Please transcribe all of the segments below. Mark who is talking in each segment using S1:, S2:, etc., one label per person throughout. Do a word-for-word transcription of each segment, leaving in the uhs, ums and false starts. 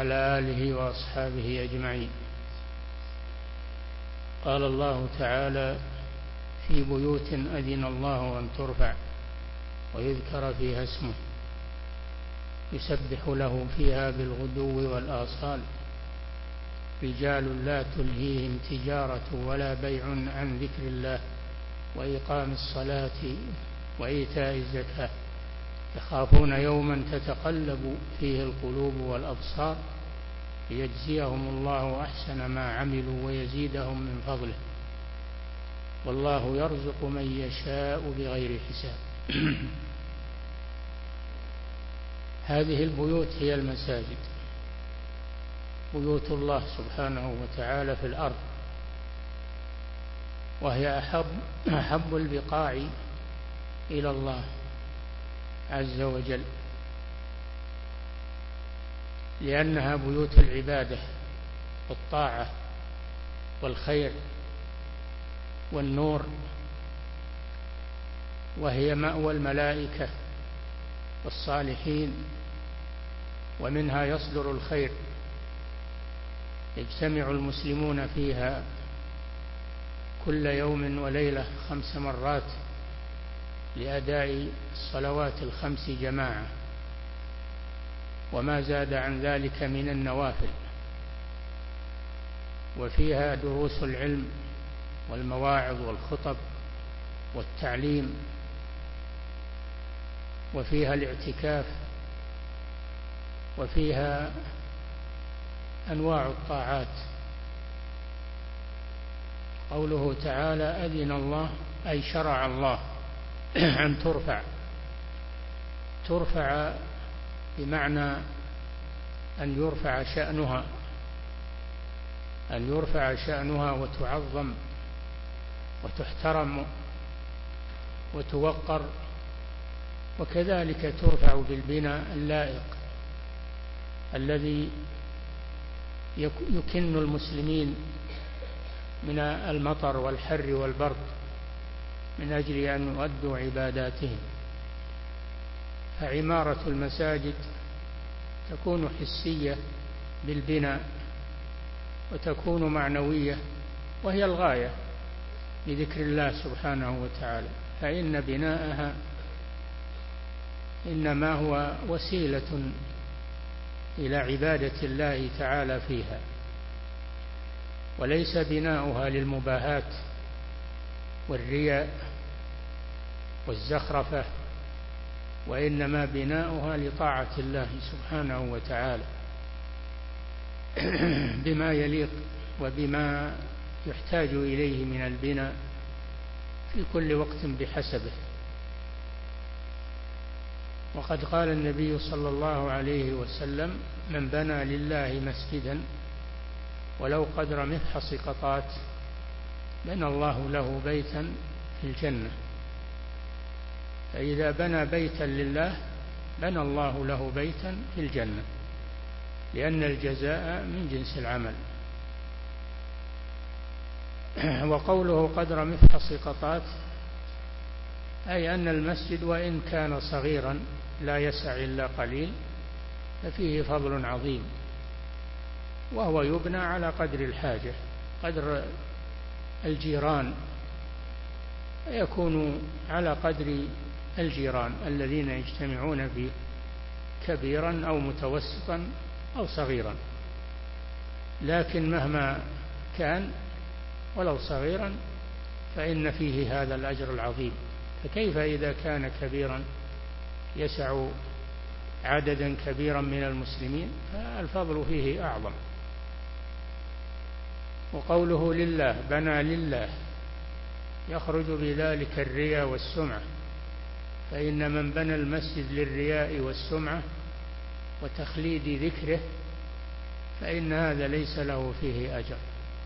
S1: وعلى آله وأصحابه أجمعين. قال الله تعالى: في بيوت أذن الله أن ترفع ويذكر فيها اسمه يسبح له فيها بالغدو والآصال رجال لا تلهيهم تجارة ولا بيع عن ذكر الله وإقام الصلاة وإيتاء الزكاة يخافون يوما تتقلب فيه القلوب والأبصار ليجزيهم الله أحسن ما عملوا ويزيدهم من فضله والله يرزق من يشاء بغير حساب. هذه البيوت هي المساجد، بيوت الله سبحانه وتعالى في الأرض، وهي أحب, أحب البقاع إلى الله عز وجل، لأنها بيوت العبادة والطاعة والخير والنور، وهي مأوى الملائكة والصالحين، ومنها يصدر الخير، يجتمع المسلمون فيها كل يوم وليلة خمس مرات لأداء الصلوات الخمس جماعة وما زاد عن ذلك من النوافل، وفيها دروس العلم والمواعظ والخطب والتعليم، وفيها الاعتكاف، وفيها أنواع الطاعات. قوله تعالى: أذن الله أي شرع الله أن ترفع، ترفع بمعنى أن يرفع شأنها، أن يرفع شأنها وتعظم وتحترم وتوقر، وكذلك ترفع بالبناء اللائق الذي يكن المسلمين من المطر والحر والبرد من أجل أن يؤدوا عباداتهم. فعمارة المساجد تكون حسية بالبناء وتكون معنوية، وهي الغاية لذكر الله سبحانه وتعالى، فإن بناءها إنما هو وسيلة إلى عبادة الله تعالى فيها، وليس بناؤها للمباهات والرياء والزخرفة، وإنما بناؤها لطاعة الله سبحانه وتعالى بما يليق وبما يحتاج إليه من البناء في كل وقت بحسبه. وقد قال النبي صلى الله عليه وسلم: من بنى لله مسجدا ولو قدر مفحص قطات بنى الله له بيتا في الجنة. فإذا بنى بيتا لله بنى الله له بيتا في الجنة، لأن الجزاء من جنس العمل. وقوله قدر مفحص قطات أي أن المسجد وإن كان صغيرا لا يسع إلا قليل ففيه فضل عظيم، وهو يبنى على قدر الحاجة، قدر الجيران، يكون على قدر الجيران الذين يجتمعون فيه، كبيرا أو متوسطا أو صغيرا، لكن مهما كان ولو صغيرا فإن فيه هذا الأجر العظيم. فكيف إذا كان كبيرا يسع عددا كبيرا من المسلمين، فالفضل فيه أعظم. وقوله لله بنى لله يخرج بذلك الرياء والسمعة، فإن من بنى المسجد للرياء والسمعة وتخليد ذكره فإن هذا ليس له فيه أجر،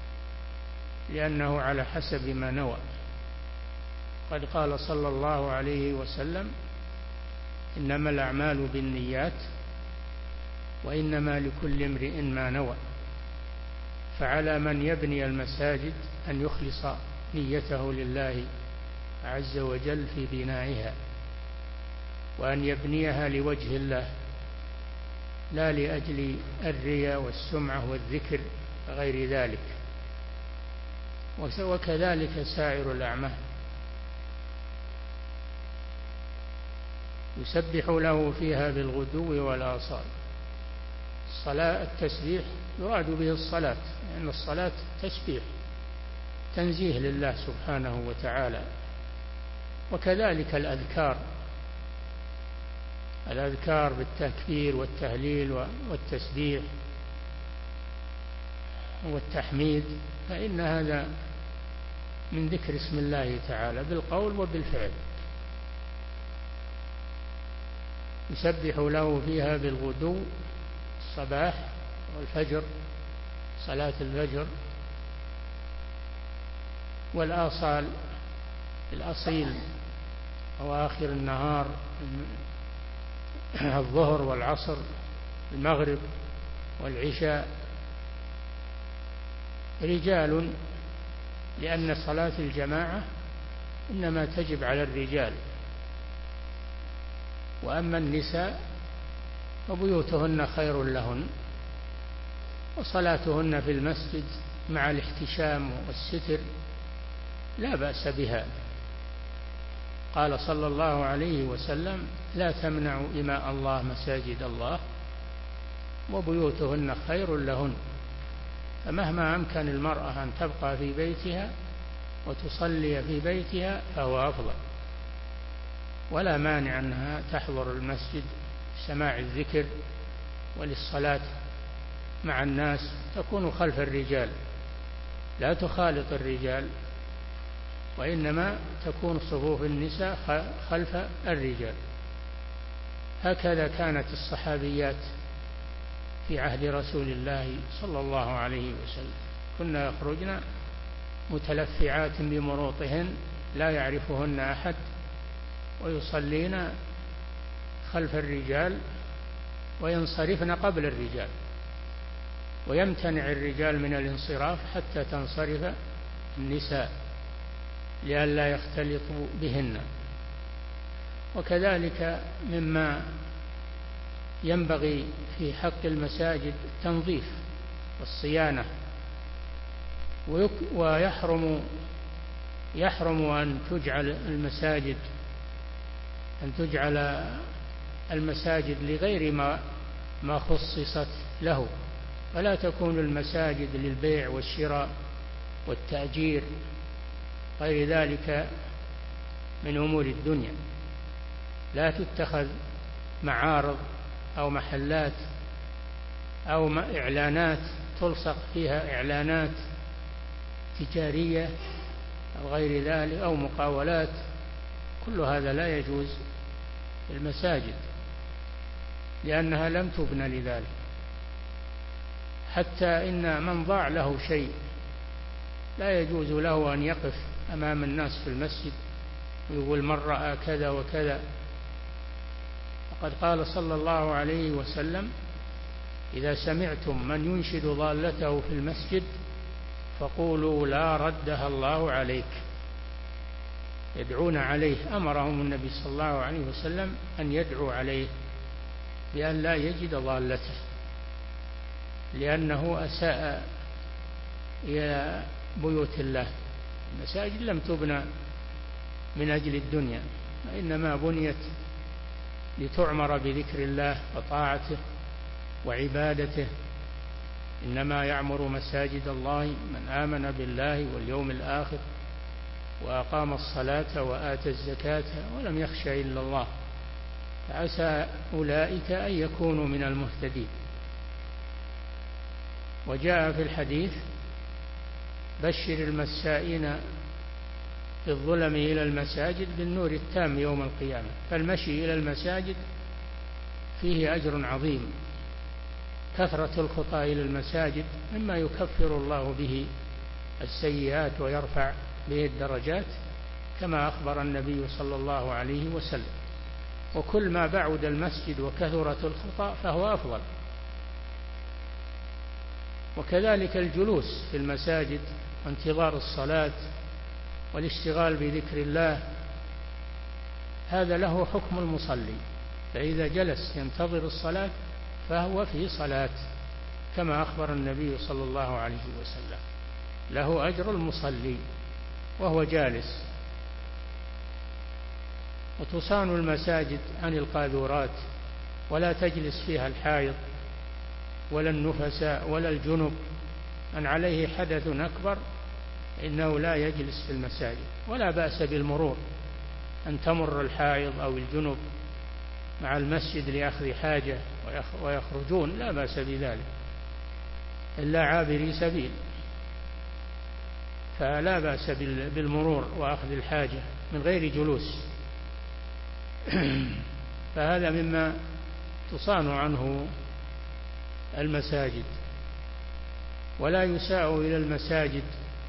S1: لأنه على حسب ما نوى. قد قال صلى الله عليه وسلم: إنما الأعمال بالنيات وإنما لكل امرئ ما نوى. فعلى من يبني المساجد أن يخلص نيته لله عز وجل في بنائها، وأن يبنيها لوجه الله لا لأجل الرياء والسمعة والذكر غير ذلك. وكذلك سائر الأعمال. يسبح له فيها بالغدو والآصال. الصلاة التسبيح يراد به الصلاة، لأن الصلاة تسبيح تنزيه لله سبحانه وتعالى. وكذلك الأذكار، الأذكار بالتكبير والتهليل والتسبيح والتحميد، فإن هذا من ذكر اسم الله تعالى بالقول وبالفعل. يسبح له فيها بالغدو الصباح والفجر، صلاة الفجر، والآصال الأصيل أواخر النهار، الظهر والعصر، المغرب والعشاء. رجال، لأن صلاة الجماعة إنما تجب على الرجال، وأما النساء فبيوتهن خير لهن، وصلاتهن في المسجد مع الاحتشام والستر لا بأس بها. قال صلى الله عليه وسلم: لا تمنعوا إماء الله مساجد الله وبيوتهن خير لهن. فمهما أمكن المرأة أن تبقى في بيتها وتصلي في بيتها فهو أفضل، ولا مانع أنها تحضر المسجد لسماع الذكر وللصلاة مع الناس، تكون خلف الرجال، لا تخالط الرجال، وإنما تكون صفوف النساء خلف الرجال. هكذا كانت الصحابيات في عهد رسول الله صلى الله عليه وسلم، كنا يخرجن متلفعات بمروطهن لا يعرفهن أحد، ويصلين خلف الرجال وينصرفن قبل الرجال، ويمتنع الرجال من الانصراف حتى تنصرف النساء لئلا يختلطوا بهن. وكذلك مما ينبغي في حق المساجد التنظيف والصيانة، ويحرم يحرم أن تجعل المساجد أن تجعل المساجد لغير ما ما خصصت له، فلا تكون المساجد للبيع والشراء والتأجير غير ذلك من أمور الدنيا. لا تتخذ معارض أو محلات أو إعلانات تلصق فيها إعلانات تجارية أو غير ذلك أو مقاولات، كل هذا لا يجوز في المساجد، لأنها لم تبنى لذلك. حتى إن من ضاع له شيء لا يجوز له أن يقف أمام الناس في المسجد ويقول من رأى كذا وكذا. وقد قال صلى الله عليه وسلم: إذا سمعتم من ينشد ضالته في المسجد فقولوا لا ردها الله عليك. يدعون عليه، أمرهم النبي صلى الله عليه وسلم أن يدعوا عليه بأن لا يجد ضالته، لأنه أساء إلى بيوت الله. المساجد لم تبنى من أجل الدنيا، وإنما بنيت لتعمر بذكر الله وطاعته وعبادته. إنما يعمر مساجد الله من آمن بالله واليوم الآخر وأقام الصلاة وآتى الزكاة ولم يخش إلا الله، فعسى أولئك أن يكونوا من المهتدين. وجاء في الحديث: بشر المسائين في الظلم إلى المساجد بالنور التام يوم القيامة. فالمشي إلى المساجد فيه أجر عظيم. كثرة الخطى إلى المساجد مما يكفر الله به السيئات ويرفع به الدرجات، كما أخبر النبي صلى الله عليه وسلم. وكل ما بعد المسجد وكثرت الخطى فهو أفضل. وكذلك الجلوس في المساجد وانتظار الصلاة والاشتغال بذكر الله، هذا له حكم المصلي، فإذا جلس ينتظر الصلاة فهو في صلاة، كما أخبر النبي صلى الله عليه وسلم: له أجر المصلي وهو جالس. وتصان المساجد عن القاذورات، ولا تجلس فيها الحائض ولا النفساء ولا الجنب، من عليه حدث أكبر إنه لا يجلس في المساجد. ولا بأس بالمرور، أن تمر الحائض أو الجنب مع المسجد لأخذ حاجة ويخرجون، لا بأس بذلك، إلا عابري سبيل، فلا بأس بالمرور وأخذ الحاجة من غير جلوس. فهذا مما تصان عنه المساجد. ولا يساء إلى المساجد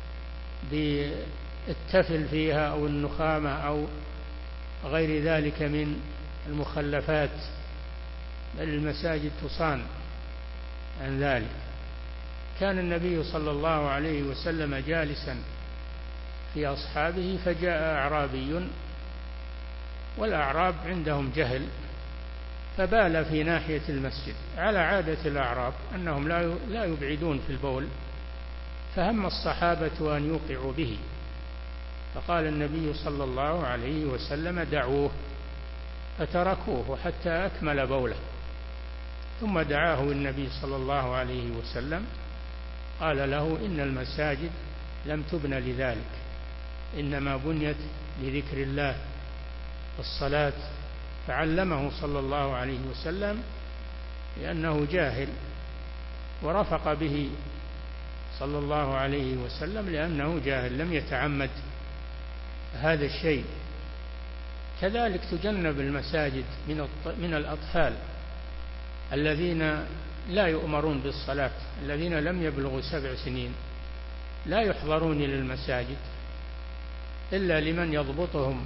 S1: بالتفل فيها أو النخامة أو غير ذلك من المخلفات، بل المساجد تصان عن ذلك. كان النبي صلى الله عليه وسلم جالسا في أصحابه، فجاء أعرابي، والأعراب عندهم جهل، فبال في ناحية المسجد على عادة الأعراب أنهم لا يبعدون في البول، فهم الصحابة أن يوقعوا به، فقال النبي صلى الله عليه وسلم: دعوه، فتركوه حتى أكمل بوله. ثم دعاه النبي صلى الله عليه وسلم، قال له: إن المساجد لم تبن لذلك، إنما بنيت لذكر الله والصلاة. فعلمه صلى الله عليه وسلم لأنه جاهل، ورفق به صلى الله عليه وسلم لأنه جاهل لم يتعمد هذا الشيء. كذلك تجنب المساجد من الأطفال الذين لا يؤمرون بالصلاة، الذين لم يبلغوا سبع سنين لا يحضرون إلى المساجد إلا لمن يضبطهم.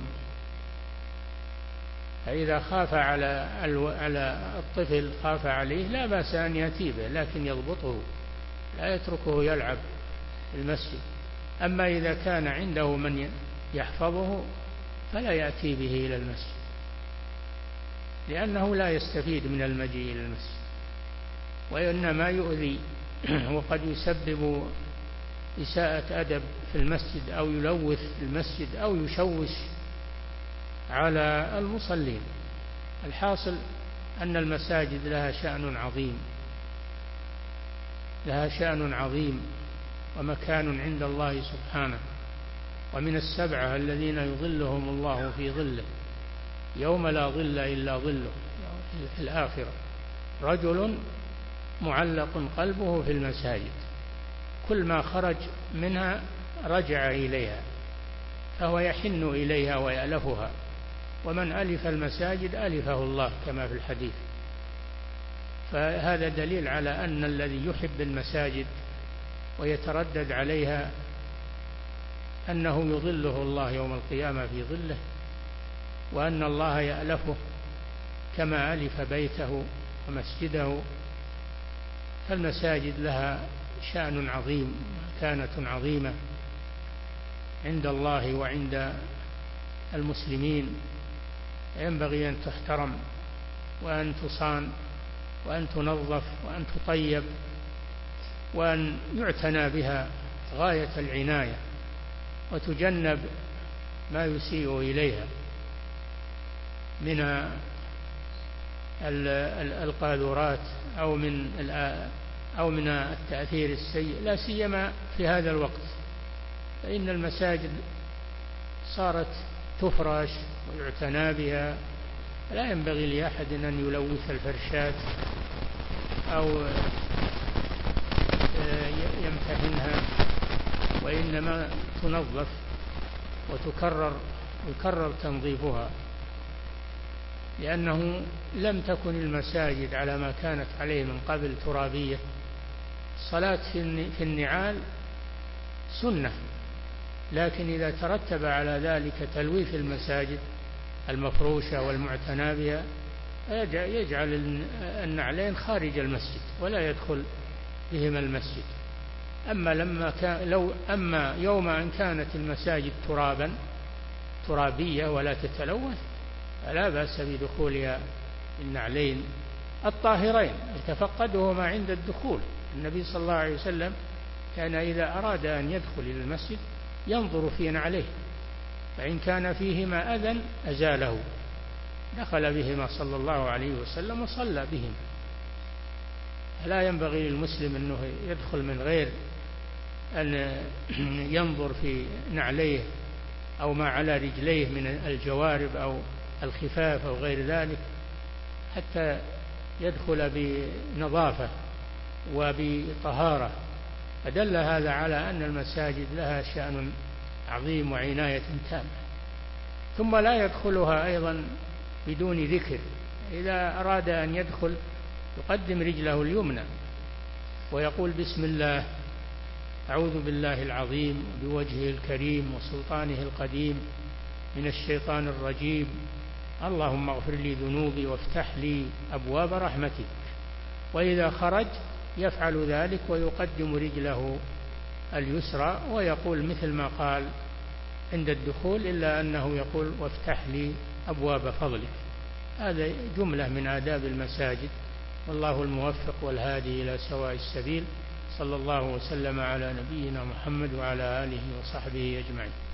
S1: فإذا خاف على على الطفل، خاف عليه، لا بأس أن يأتي به، لكن يضبطه، لا يتركه يلعب في المسجد. أما إذا كان عنده من يحفظه فلا يأتي به إلى المسجد، لأنه لا يستفيد من المجيء إلى المسجد، وإنما يؤذي وقد يسبب إساءة أدب في المسجد، أو يلوث المسجد، أو يشوش على المصلين. الحاصل أن المساجد لها شأن عظيم، لها شأن عظيم ومكان عند الله سبحانه. ومن السبعة الذين يظلهم الله في ظله يوم لا ظل إلا ظله في الآخرة: رجل معلق قلبه في المساجد، كل ما خرج منها رجع إليها، فهو يحن إليها ويألفها، ومن ألف المساجد ألفه الله، كما في الحديث. فهذا دليل على أن الذي يحب المساجد ويتردد عليها أنه يظله الله يوم القيامة في ظله، وأن الله يألفه كما ألف بيته ومسجده. فالمساجد لها شأن عظيم، مكانة عظيمة عند الله وعند المسلمين، ينبغي أن تحترم وأن تصان وأن تنظف وأن تطيب وأن يعتنى بها غاية العناية، وتجنب ما يسيء إليها من القاذورات أو من أو من التأثير السيء، لا سيما في هذا الوقت، فإن المساجد صارت تفرش ويعتنى بها، لا ينبغي لأحد أن يلوث الفرشات أو يمتهنها، وإنما تنظف وتكرر يكرر تنظيفها، لأنه لم تكن المساجد على ما كانت عليه من قبل ترابية. الصلاة في النعال سنة، لكن إذا ترتب على ذلك تلويث المساجد المفروشة والمعتنى بها يجعل النعلين خارج المسجد ولا يدخل بهما المسجد. أما لما كان لو أما يوم أن كانت المساجد ترابا ترابية ولا تتلوث فلا بأس بدخولها النعلين الطاهرين يتفقده ما عند الدخول. النبي صلى الله عليه وسلم كان إذا أراد أن يدخل إلى المسجد ينظر في نعليه، فإن كان فيهما أذى أزاله، دخل بهما صلى الله عليه وسلم وصلى بهما. لا ينبغي للمسلم أنه يدخل من غير أن ينظر في نعليه أو ما على رجليه من الجوارب أو الخفاف أو غير ذلك، حتى يدخل بنظافة وبطهارة. فدل هذا على أن المساجد لها شأن عظيم وعناية تامة. ثم لا يدخلها أيضا بدون ذكر. إذا أراد أن يدخل يقدم رجله اليمنى ويقول بسم الله، أعوذ بالله العظيم بوجهه الكريم وسلطانه القديم من الشيطان الرجيم، اللهم اغفر لي ذنوبي وافتح لي أبواب رحمتك. وإذا خرج يفعل ذلك ويقدم رجله اليسرى ويقول مثل ما قال عند الدخول، إلا أنه يقول وافتح لي أبواب فضلك. هذا جملة من آداب المساجد، والله الموفق والهادي إلى سواء السبيل. صلى الله وسلم على نبينا محمد وعلى آله وصحبه أجمعين.